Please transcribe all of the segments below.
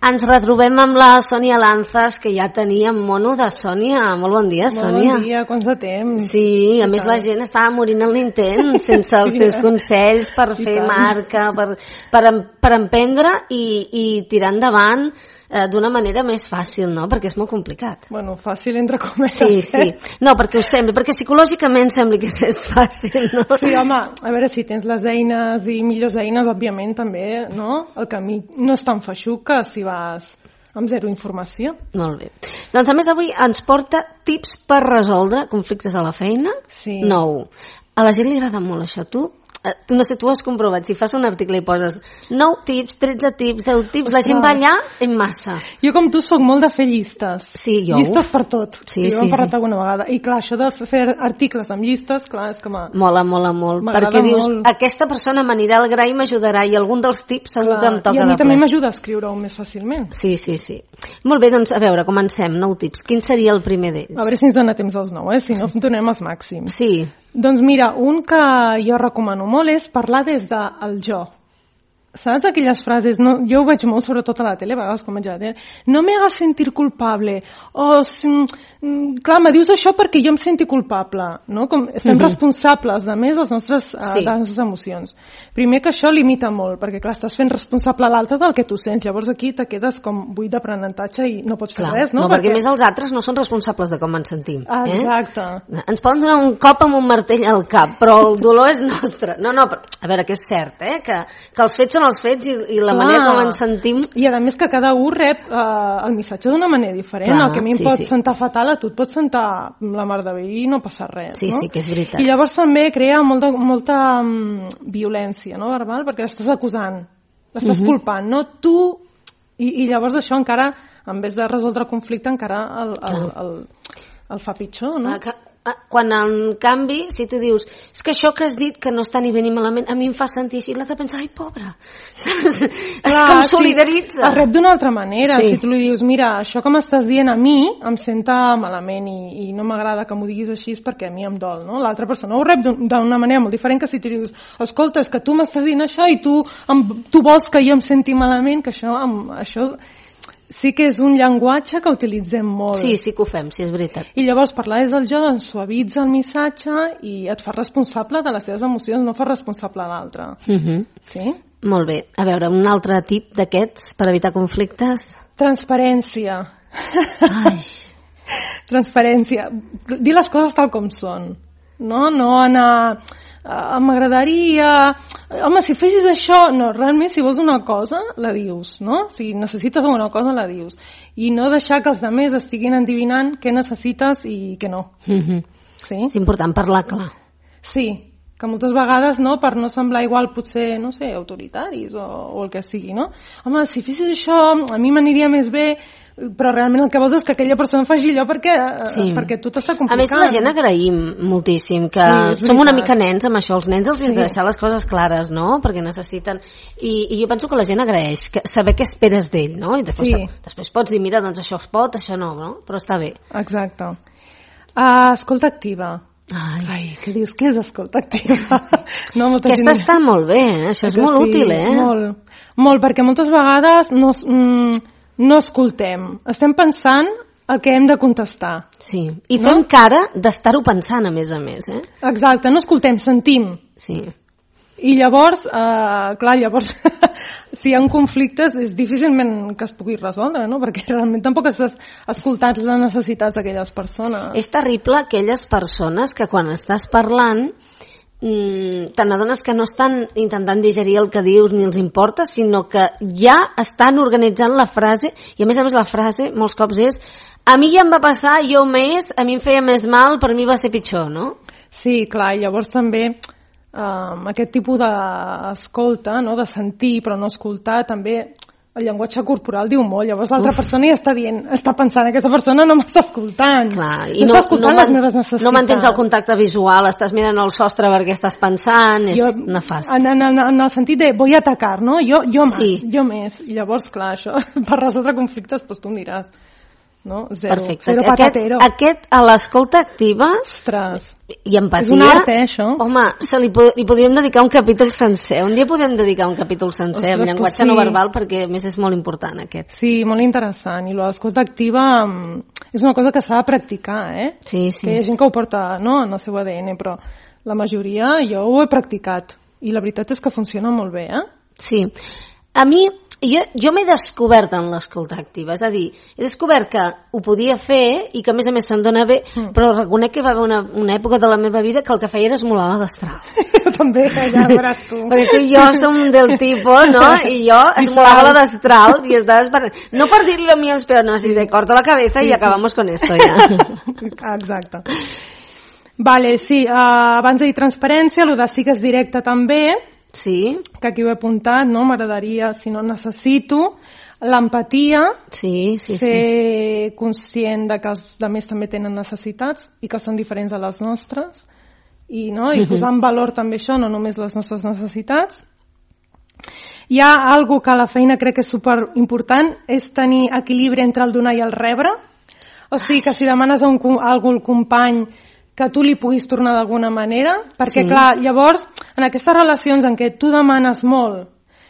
Ens retrobem amb la Sònia Lanzas, que ja teníem mono de Sònia. Molt bon dia, Sònia. Bon dia, quants de temps. Sí, a més la gent estava morint en l'intent sense els teus consells per fer marca, per emprendre i tirar endavant d'una manera més fàcil, no? Perquè és molt complicat. Bueno, fàcil entre cometes. Sí. No, perquè ho sembla, perquè psicològicament sembla que és fàcil, no? Sí, home, a veure, si tens les eines i millors eines, òbviament també, no? El camí no és tan feixuc que si vas amb zero informació. Molt bé. Doncs a més avui ens porta tips per resoldre conflictes a la feina. Sí. 9. A la gent li agrada molt això. Tu no sé, tu has comprovat, si fas un article i poses 9 tips, 13 tips, 10 tips, la gent va allà en massa. Jo com tu soc molt de fer llistes. Sí, jo. Llistes per tot. Sí, jo hem parlat alguna vegada. I clar, això de fer articles amb llistes, clar, és que Mola molt. Perquè dius, aquesta persona m'anirà al gra i m'ajudarà i algun dels tips segur que em toca de ple. I a mi també m'ajuda a escriure-ho més fàcilment. Sí. Molt bé, doncs a veure, comencem. 9 tips. Quin seria el primer d'ells? A veure si ens dona temps dels 9, si no donem els màxims. Sí. Doncs mira, un que jo recomano molt és parlar des del jo. Saps aquelles frases? No, jo ho veig molt, sobretot a la tele, a vegades com veig a la tele. No me hagas sentir culpable. Clar, me dius això perquè jo em senti culpable. No? Com estem responsables, de més, de les nostres emocions. Primer que això limita molt, perquè clar, estàs fent responsable a l'altre del que tu sents. Llavors aquí te quedes com buit d'aprenentatge i no pots fer res. No, perquè més els altres no són responsables de com ens sentim. Exacte. Ens poden donar un cop amb un martell al cap, però el dolor és nostre. No, a veure, que és cert, que els fets són els fets i la manera com ens sentim... I a més que cada un rep el missatge d'una manera diferent. El que a mi em pot sentar fatal, a tu et pot sentar la mar de bé i no passa res. Sí, no? Sí, que és veritat. I llavors també crea molta violència, no, verbal, perquè l'estàs acusant, l'estàs culpant, no? Tu... I llavors això encara, en vez de resoldre el conflicte, encara el fa pitjor, no? Quan en canvi, si tu dius és que això que has dit que no està ni bé ni malament a mi em fa sentir així, l'altre pensa, ai, pobra, saps? És que em solidaritza. Es rep d'una altra manera. Si tu li dius, mira, això que m'estàs dient a mi em senta malament i no m'agrada que m'ho diguis així perquè a mi em dol, no? L'altra persona ho rep d'una manera molt diferent que si tu li dius, escolta, és que tu m'estàs dient això i tu vols que jo em senti malament, que això sí que és un llenguatge que utilitzem molt. Sí que ho fem, sí, és veritat. I llavors parlar des del jo, doncs suavitza el missatge i et fa responsable de les teves emocions, no fa responsable a l'altre. Sí? Molt bé. A veure, un altre tip d'aquests per evitar conflictes? Transparència. Transparència. Dir les coses tal com són. No anar... m'agradaria... Home, si fessis això... No, realment, si vols una cosa, la dius, no? Si necessites alguna cosa, la dius. I no deixar que els altres estiguin endivinant què necessites i què no. Sí? És important parlar clar. Sí, que moltes vegades, no, per no semblar igual, potser, no sé, autoritaris o el que sigui, no? Home, si fessis això, a mi m'aniria més bé... però realment el que vols és que aquella persona faci allò perquè tu t'està complicant. A més, la gent agraïm moltíssim que som una mica nens amb això. Els nens els has de deixar les coses clares, no? Perquè necessiten... I jo penso que la gent agraeix saber què esperes d'ell, no? I després pots dir, mira, doncs això es pot, això no? Però està bé. Exacte. Escolta activa. Ai, què dius? Què és escolta activa? Aquesta està molt bé, això és molt útil, Molt, perquè moltes vegades no escoltem. Estem pensant el que hem de contestar. Sí, i fem cara d'estar-ho pensant, a més. Exacte, no escoltem, sentim. Sí. I llavors, si hi ha conflictes és difícilment que es pugui resoldre, no? Perquè realment tampoc has escoltat les necessitats d'aquelles persones. És terrible aquelles persones que quan estàs parlant te n'adones que no estan intentant digerir el que dius ni els importa, sinó que ja estan organitzant la frase, i a més la frase molts cops és a mi ja em va passar, jo més, a mi em feia més mal, per mi va ser pitjor, no? Sí, clar, i llavors també aquest tipus d'escolta, no? De sentir però no escoltar, també el llenguatge corporal diu molt, llavors l'altra persona ja està pensant, aquesta persona no m'està escoltant. Clar, i no està escoltant les meves necessitats. No mantens el contacte visual, estàs mirant el sostre perquè estàs pensant, és nefast. En el sentit de voy a atacar, no? Jo més. I llavors, clar, això, per resoldre conflictes, doncs tu aniràs no? Zero, perfecte. Zero patatero. Aquest a l'escolta activa... Ostres, i empatia... és un art, això. Home, li podríem dedicar un capítol sencer. Un dia podem dedicar un capítol sencer amb llenguatge no verbal, perquè a més és molt important aquest. Sí, molt interessant. I l'escolta activa és una cosa que s'ha de practicar, Sí. Que hi ha gent que ho porta, no?, en el seu ADN, però la majoria jo ho he practicat. I la veritat és que funciona molt bé, Sí. A mi... Jo m'he descobert en l'escolta activa, és a dir, he descobert que ho podia fer i que a més se'm dona bé, però reconec que va haver una època de la meva vida que el que feia era esmolar la destral. Jo també, ja veuràs tu. Perquè tu i jo som del tipus, no? I jo esmolava la destral i estava esperant. No per dir-li a mi els peors, no, si te corto la cabeza y acabamos con esto ja. Exacte. Vale, sí, abans de dir transparència, el de sí que és directe també, sí. Que aquí ho he apuntat, no? M'agradaria, si no necessito, l'empatia, ser conscient de que els altres també tenen necessitats i que són diferents a les nostres, i posar en valor també això, no només les nostres necessitats. Hi ha algo que a la feina crec que és superimportant, és tenir equilibri entre el donar i el rebre. O sigui, que si demanes a algú al company que tu li puguis tornar d'alguna manera, perquè clar, llavors en aquestes relacions en què tu demanes molt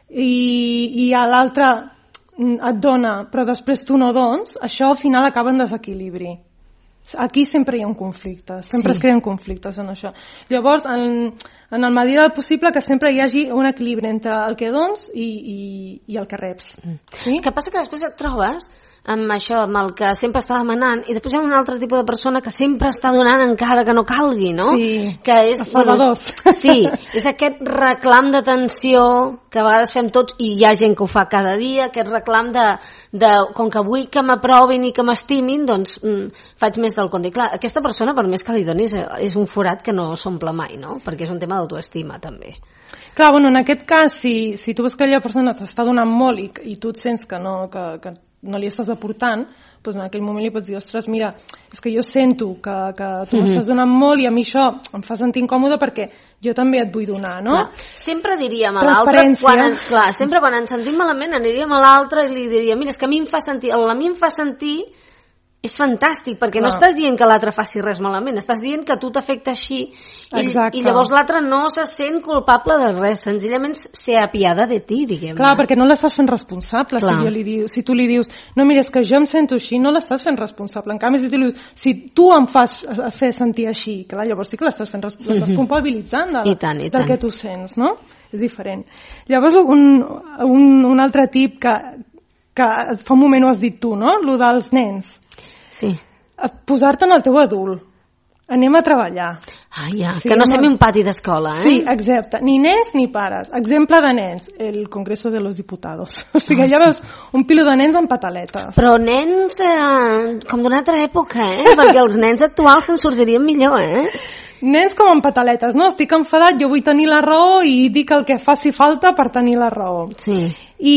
i a l'altre et dona però després tu no dones, això al final acaba en desequilibri. Aquí sempre hi ha un conflicte, sempre es creen conflictes en això. Llavors, en el medida del possible que sempre hi hagi un equilibri entre el que dones i el que reps. Sí? El que passa que després et trobes amb això, amb el que sempre està demanant, i després hi ha un altre tipus de persona que sempre està donant encara que no calgui, no? Sí, que és, els salvadors. Sí, és aquest reclam d'atenció que a vegades fem tots, i hi ha gent que ho fa cada dia, aquest reclam de com que vull que m'aprovin i que m'estimin, doncs faig més del compte. I clar, aquesta persona, per més que li donis, és un forat que no s'omple mai, no? Perquè és un tema d'autoestima, també. Clar, bueno, en aquest cas, si tu veus que aquella persona t'està donant molt i tu et sents que no li estàs aportant, doncs en aquell moment li pots dir, ostres, mira, és que jo sento que tu m'estàs donant molt i a mi això em fa sentir incòmode perquè jo també et vull donar, no? Clar. Sempre diríem a l'altre, sempre quan ens sentim malament aniríem a l'altre i li diríem, mira, és que a mi em fa sentir és fantàstic, perquè no estàs dient que l'altre faci res malament, estàs dient que a tu t'afecta així i llavors l'altre no se sent culpable de res, senzillament se apiada de ti, diguem-ne. Clar, perquè no l'estàs fent responsable. Si tu li dius, no, mira, és que jo em sento així, no l'estàs fent responsable. En canvi, si tu em fas fer sentir així, clar, llavors sí que l'estàs fent l'estàs culpabilitzant del que tu sents, no? És diferent. Llavors, un altre tip que fa un moment ho has dit tu, no? Lo dels nens. Sí. Posar-te en el teu adult. Anem a treballar. Que no sembli un pati d'escola, Sí, exacte. Ni nens ni pares. Exemple de nens, el Congreso de los Diputados. O sigui, ja veus un pilo de nens amb pataletes. Però nens com d'una altra època, perquè els nens actuals se'n sortirien millor, Nens com amb pataletes, no? Estic enfadat, jo vull tenir la raó i dic el que faci falta per tenir la raó. Sí.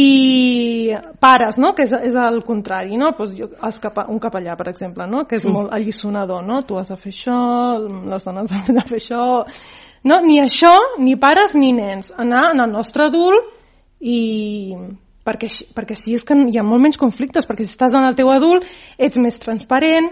I pares, no? Que és el contrari, no? Pues un capellà, per exemple, no? Que és molt alliçonador, no? Tu has de fer això, les dones han de fer això... No? Ni això, ni pares ni nens. Anar en el nostre adult i... Perquè així és que hi ha molt menys conflictes, perquè si estàs en el teu adult ets més transparent,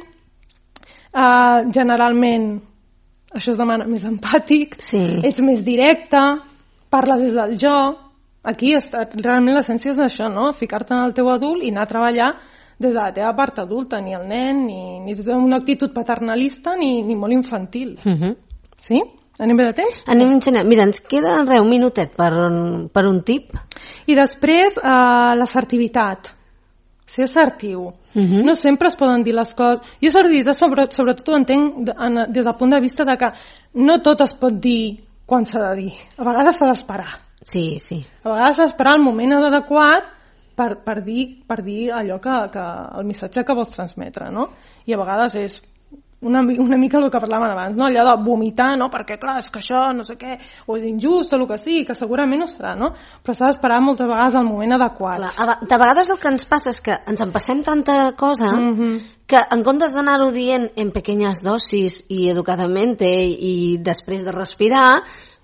generalment això es demana més empàtic, ets més directe, parles des del jo. Aquí realment l'essència és això, no? Ficar-te en el teu adult i anar a treballar des de la teva part adulta, ni el nen, ni des d'una actitud paternalista, ni molt infantil. Sí? Anem bé de temps? Anem enxanant. Mira, ens queda un minutet per un tip. I després, l'assertivitat. Ser assertiu. No sempre es poden dir les coses. Jo assertivitat sobretot ho entenc des del punt de vista de que no tot es pot dir quan s'ha de dir. A vegades s'ha d'esperar. Sí. A vegades s'ha d'esperar el moment adequat per dir allò el missatge que vols transmetre, no? I a vegades és una mica el que parlàvem abans, no? Allò de vomitar, no? Perquè clar, és que això no sé què, o és injust o el que sigui, que segurament ho serà, no? Però s'ha d'esperar moltes vegades el moment adequat. Clar, de vegades el que ens passa és que ens empassem tanta cosa que en comptes d'anar-ho dient en pequeñas dosis i educadament i després de respirar,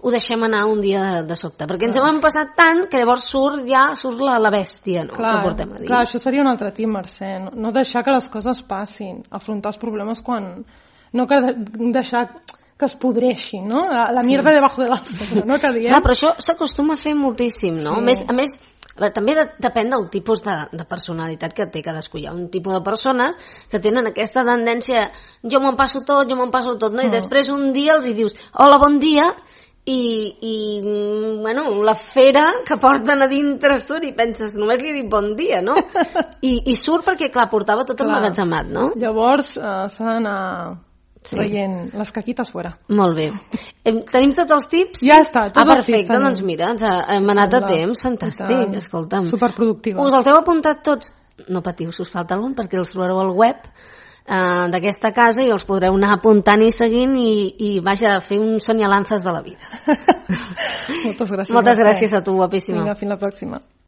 ho deixem anar un dia de sobte, perquè ens hem passat tant que llavors surt la bèstia, no? Que portem a dins. Clar, això seria un altre tip, Mercè, no deixar que les coses passin, afrontar els problemes quan... no que deixar que es podreixin, no? La mierda debajo de la alfombra, no? Que diem. Clar, però això s'acostuma a fer moltíssim, no? Sí. A més, també depèn del tipus de personalitat que té cadascú. Hi ha un tipus de persones que tenen aquesta tendència, jo m'ho passo tot, no? I després un dia els hi dius, hola, bon dia, i bueno, la fera que porten a dintre surt i penses, només li he dit bon dia, no? I surt perquè, clar, portava tot emmagatzemat, no? Llavors s'ha d'anar traient les caquites fora. Molt bé. Tenim tots els tips? Ja està, tots els tips. Perfecte, doncs mira, hem anat a temps, fantàstic, escolta'm. Superproductives. Us els heu apuntat tots? No patiu, si us falta algun, perquè els trobareu al web d'aquesta casa i els podreu anar apuntant i seguint i vaja, fer un senyalances de la vida. Moltes gràcies. Moltes gràcies a tu, guapíssima. Vinga, fins la pròxima.